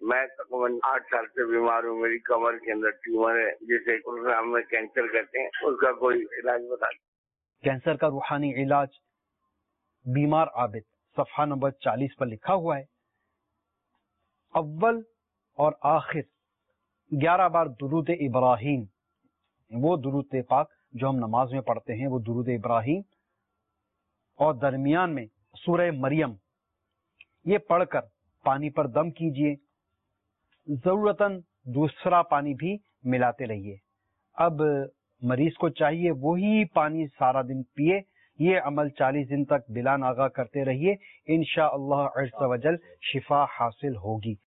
मैं तकरीबन 8 साल से बीमार हूँ। मेरी कमर के अंदर ट्यूमर है, जिसे हम कैंसर कहते हैं। उसका कोई इलाज बता दीजिए। कैंसर का रूहानी इलाज, बीमार आबिद, सफ़हा नंबर 40 पर लिखा हुआ है। अव्वल और आखिर 11 बार दुरूद इब्राहीम, वो दुरूद पाक जो हम नमाज में पढ़ते हैं, वो दुरूद इब्राहीम, और दरमियान में सूरह मरियम, ये पढ़कर पानी पर दम कीजिए। जरूरतन दूसरा पानी भी मिलाते रहिए। अब मरीज को चाहिए वही पानी सारा दिन पिए। ये अमल 40 दिन तक बिला नागा करते रहिए। इंशाअल्लाह अज़्ज़ व जल शिफा हासिल होगी।